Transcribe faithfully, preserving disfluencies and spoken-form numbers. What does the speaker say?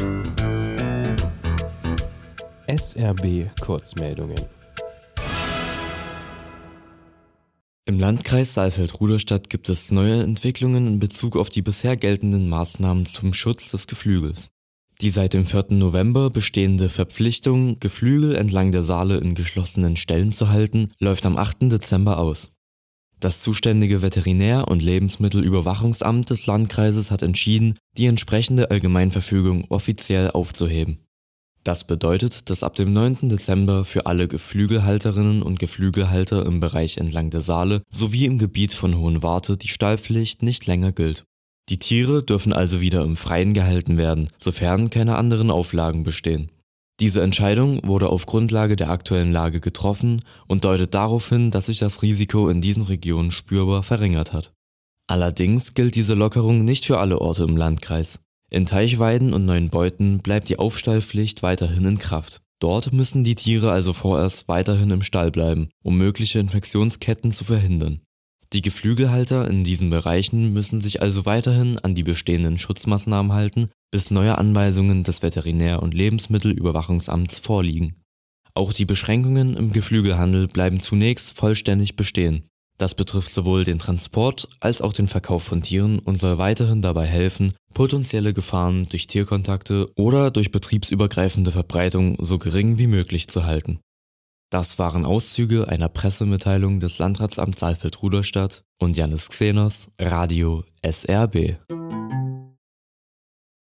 S R B Kurzmeldungen. Im Landkreis Saalfeld-Rudolstadt gibt es neue Entwicklungen in Bezug auf die bisher geltenden Maßnahmen zum Schutz des Geflügels. Die seit dem vierten November bestehende Verpflichtung, Geflügel entlang der Saale in geschlossenen Ställen zu halten, läuft am achten Dezember aus. Das zuständige Veterinär- und Lebensmittelüberwachungsamt des Landkreises hat entschieden, die entsprechende Allgemeinverfügung offiziell aufzuheben. Das bedeutet, dass ab dem neunten Dezember für alle Geflügelhalterinnen und Geflügelhalter im Bereich entlang der Saale sowie im Gebiet von Hohenwarte die Stallpflicht nicht länger gilt. Die Tiere dürfen also wieder im Freien gehalten werden, sofern keine anderen Auflagen bestehen. Diese Entscheidung wurde auf Grundlage der aktuellen Lage getroffen und deutet darauf hin, dass sich das Risiko in diesen Regionen spürbar verringert hat. Allerdings gilt diese Lockerung nicht für alle Orte im Landkreis. In Teichweiden und Neuenbeuten bleibt die Aufstallpflicht weiterhin in Kraft. Dort müssen die Tiere also vorerst weiterhin im Stall bleiben, um mögliche Infektionsketten zu verhindern. Die Geflügelhalter in diesen Bereichen müssen sich also weiterhin an die bestehenden Schutzmaßnahmen halten, bis neue Anweisungen des Veterinär- und Lebensmittelüberwachungsamts vorliegen. Auch die Beschränkungen im Geflügelhandel bleiben zunächst vollständig bestehen. Das betrifft sowohl den Transport als auch den Verkauf von Tieren und soll weiterhin dabei helfen, potenzielle Gefahren durch Tierkontakte oder durch betriebsübergreifende Verbreitung so gering wie möglich zu halten. Das waren Auszüge einer Pressemitteilung des Landratsamts Saalfeld-Rudolstadt und Jannis Xenos, Radio S R B.